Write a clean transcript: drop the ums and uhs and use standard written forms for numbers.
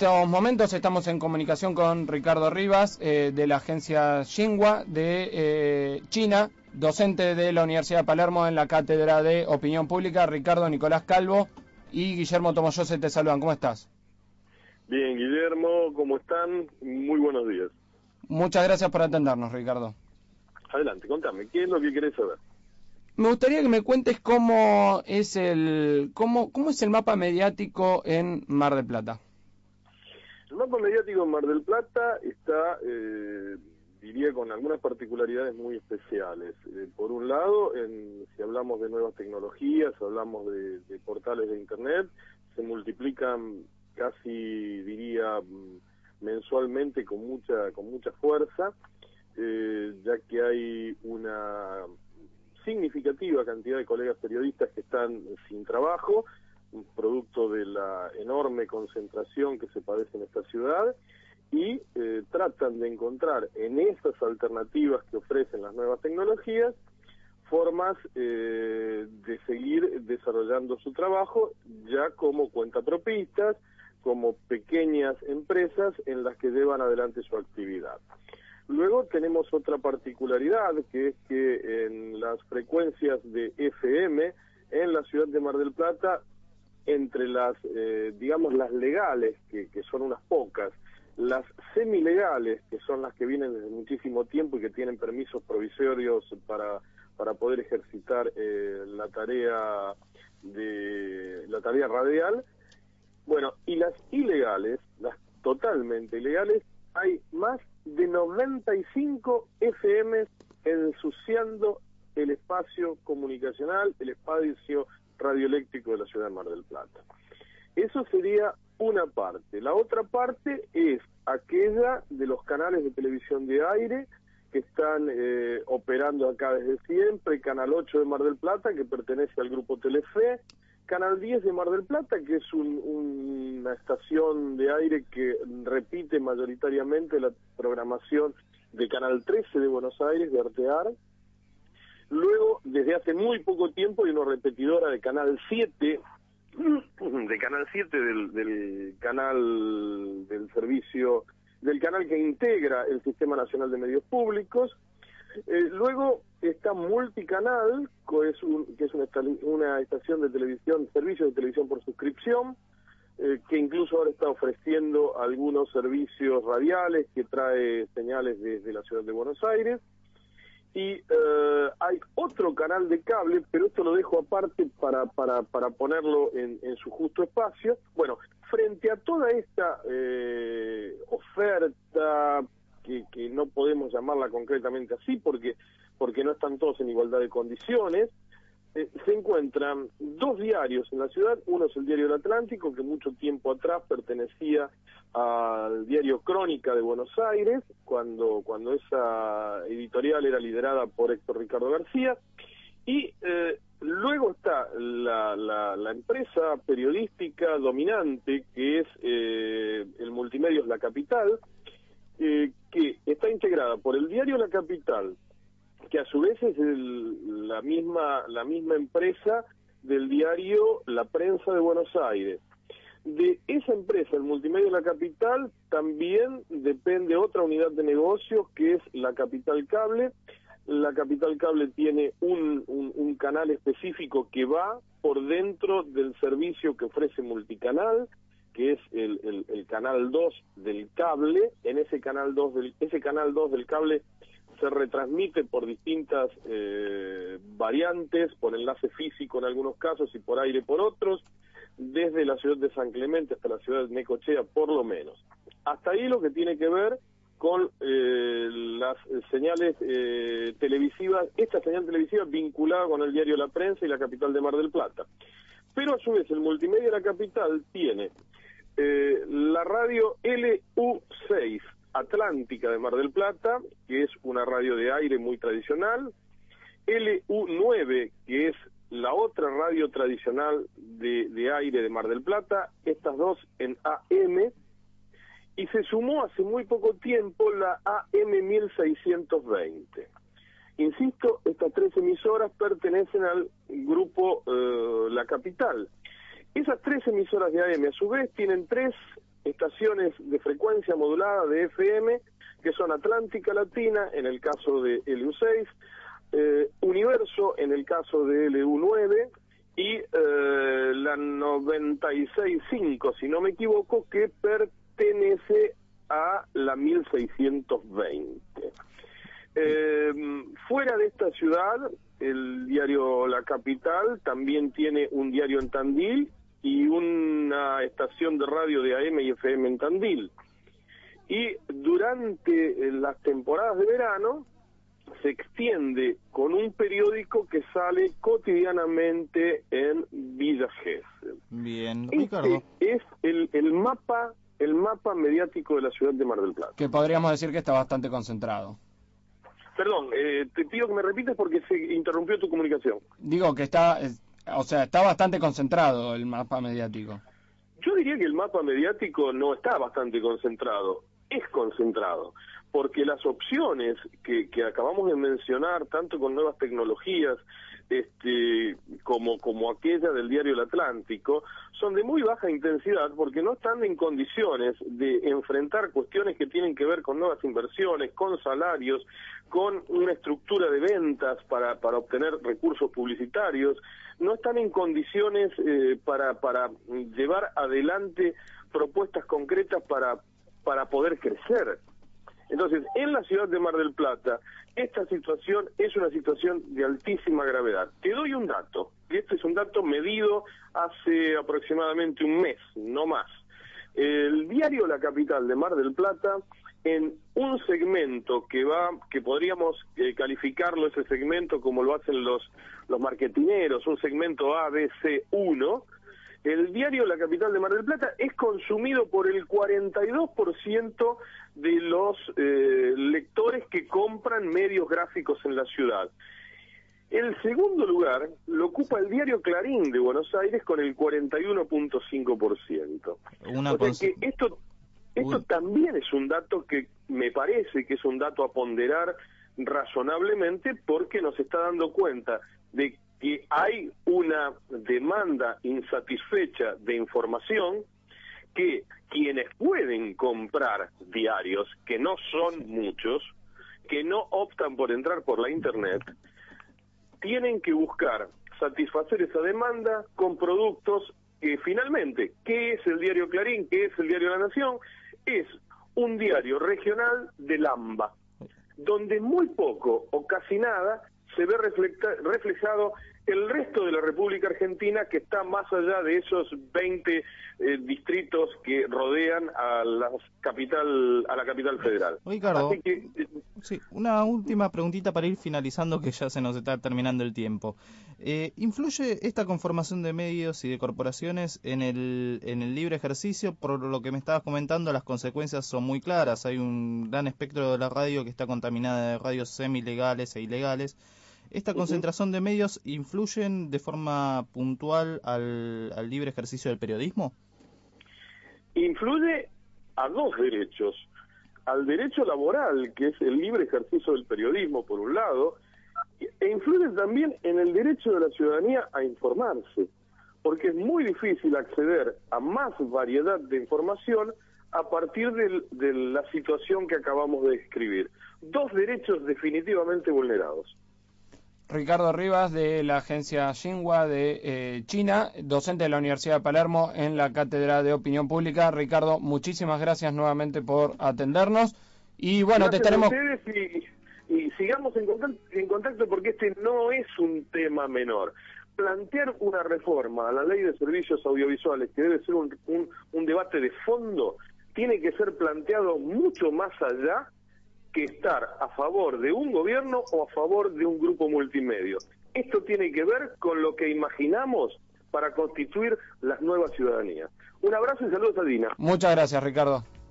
estos momentos estamos en comunicación con Ricardo Rivas, de la agencia Xinhua de China, docente de la Universidad de Palermo en la Cátedra de Opinión Pública. Ricardo, Nicolás Calvo y Guillermo Tomoyose te saludan. ¿Cómo estás? Bien, Guillermo, ¿cómo están? Muy buenos días. Muchas gracias por atendernos, Ricardo. Adelante, contame, ¿qué es lo que querés saber? Me gustaría que me cuentes cómo es el mapa mediático en Mar del Plata. El mapa mediático en Mar del Plata está, diría, con algunas particularidades muy especiales. Por un lado, si hablamos de nuevas tecnologías, hablamos de portales de Internet, se multiplican casi, diría, mensualmente con mucha fuerza, ya que hay una significativa cantidad de colegas periodistas que están sin trabajo, producto de la enorme concentración que se padece en esta ciudad, y tratan de encontrar en estas alternativas que ofrecen las nuevas tecnologías formas de seguir desarrollando su trabajo ya como cuentapropistas, como pequeñas empresas en las que llevan adelante su actividad. Luego tenemos otra particularidad, que es que en las frecuencias de FM en la ciudad de Mar del Plata, entre las, digamos, las legales, que son unas pocas, las semilegales, que son las que vienen desde muchísimo tiempo y que tienen permisos provisorios para poder ejercitar la tarea radial, bueno, y las ilegales, las totalmente ilegales, hay más de 95 FM ensuciando el espacio comunicacional, el espacio radioeléctrico de la ciudad de Mar del Plata. Eso sería una parte. La otra parte es aquella de los canales de televisión de aire que están operando acá desde siempre, Canal 8 de Mar del Plata, que pertenece al grupo Telefe, Canal 10 de Mar del Plata, que es una estación de aire que repite mayoritariamente la programación de Canal 13 de Buenos Aires, de Artear. Luego, desde hace muy poco tiempo, hay una repetidora de Canal 7, del canal del servicio, del canal que integra el Sistema Nacional de Medios Públicos. Luego está Multicanal, que es una estación de televisión, servicio de televisión por suscripción, que incluso ahora está ofreciendo algunos servicios radiales que trae señales desde la ciudad de Buenos Aires. Y hay otro canal de cable, pero esto lo dejo aparte para ponerlo en su justo espacio. Bueno, frente a toda esta oferta, que no podemos llamarla concretamente así porque no están todos en igualdad de condiciones, se encuentran dos diarios en la ciudad. Uno es el Diario del Atlántico, que mucho tiempo atrás pertenecía al diario Crónica de Buenos Aires, cuando esa editorial era liderada por Héctor Ricardo García, y luego está la empresa periodística dominante, que es el Multimedios La Capital, que está integrada por el diario La Capital, que a su vez es la misma empresa del diario La Prensa de Buenos Aires. De esa empresa, el Multimedio La Capital, también depende otra unidad de negocios, que es La Capital Cable. La Capital Cable tiene un canal específico que va por dentro del servicio que ofrece Multicanal, que es el canal 2 del cable. En ese canal 2 del cable se retransmite por distintas variantes, por enlace físico en algunos casos y por aire por otros, desde la ciudad de San Clemente hasta la ciudad de Necochea, por lo menos. Hasta ahí lo que tiene que ver con las señales televisivas, esta señal televisiva vinculada con el diario La Prensa y La Capital de Mar del Plata. Pero a su vez el Multimedia La Capital tiene la radio LU6 Atlántica de Mar del Plata, que es una radio de aire muy tradicional, LU9, que es la otra radio tradicional de aire de Mar del Plata, estas dos en AM, y se sumó hace muy poco tiempo la AM 1620. Insisto, estas tres emisoras pertenecen al grupo La Capital. Esas tres emisoras de AM, a su vez, tienen tres estaciones de frecuencia modulada de FM, que son Atlántica Latina, en el caso de LU6, Universo, en el caso de LU9, y la 96.5, si no me equivoco, que pertenece a la 1620. Fuera de esta ciudad, el diario La Capital también tiene un diario en Tandil y una estación de radio de AM y FM en Tandil. Y durante las temporadas de verano se extiende con un periódico que sale cotidianamente en Villa Gesell. Bien, Ricardo. Este es el mapa mediático de la ciudad de Mar del Plata. Que podríamos decir que está bastante concentrado. Perdón, te pido que me repites porque se interrumpió tu comunicación. Digo que está bastante concentrado el mapa mediático. Yo diría que el mapa mediático no está bastante concentrado, es concentrado, porque las opciones que acabamos de mencionar, tanto con nuevas tecnologías como aquella del diario El Atlántico, son de muy baja intensidad porque no están en condiciones de enfrentar cuestiones que tienen que ver con nuevas inversiones, con salarios, con una estructura de ventas para obtener recursos publicitarios, no están en condiciones para llevar adelante propuestas concretas para poder crecer. Entonces, en la ciudad de Mar del Plata, esta situación es una situación de altísima gravedad. Te doy un dato, y este es un dato medido hace aproximadamente un mes, no más. El diario La Capital de Mar del Plata, en un segmento que podríamos calificarlo, ese segmento, como lo hacen los marketineros, un segmento ABC1, el diario La Capital de Mar del Plata es consumido por el 42% de los lectores que compran medios gráficos en la ciudad. El segundo lugar lo ocupa el diario Clarín de Buenos Aires con el 41.5%. O sea que esto también es un dato que me parece que es un dato a ponderar razonablemente, porque nos está dando cuenta de que hay una demanda insatisfecha de información, que quienes pueden comprar diarios, que no son muchos, que no optan por entrar por la internet, tienen que buscar satisfacer esa demanda con productos que finalmente, ¿qué es el diario Clarín? ¿Qué es el diario La Nación? Es un diario regional del AMBA, donde muy poco o casi nada se ve reflejado el resto de la República Argentina, que está más allá de esos 20 distritos que rodean a la capital federal. Ricardo, así que, sí, una última preguntita para ir finalizando, que ya se nos está terminando el tiempo. ¿Influye esta conformación de medios y de corporaciones en el libre ejercicio? Por lo que me estabas comentando, las consecuencias son muy claras. Hay un gran espectro de la radio que está contaminada de radios semi-legales e ilegales. ¿Esta concentración de medios influyen de forma puntual al libre ejercicio del periodismo? Influye a dos derechos. Al derecho laboral, que es el libre ejercicio del periodismo, por un lado, e influye también en el derecho de la ciudadanía a informarse, porque es muy difícil acceder a más variedad de información a partir de la situación que acabamos de describir. Dos derechos definitivamente vulnerados. Ricardo Rivas, de la agencia Xinhua de China, docente de la Universidad de Palermo en la Cátedra de Opinión Pública. Ricardo, muchísimas gracias nuevamente por atendernos. Y bueno, gracias te estaremos... a ustedes y sigamos en contacto, porque este no es un tema menor. Plantear una reforma a la Ley de Servicios Audiovisuales, que debe ser un debate de fondo, tiene que ser planteado mucho más allá que estar a favor de un gobierno o a favor de un grupo multimedio. Esto tiene que ver con lo que imaginamos para constituir las nuevas ciudadanías. Un abrazo y saludos a Dina. Muchas gracias, Ricardo.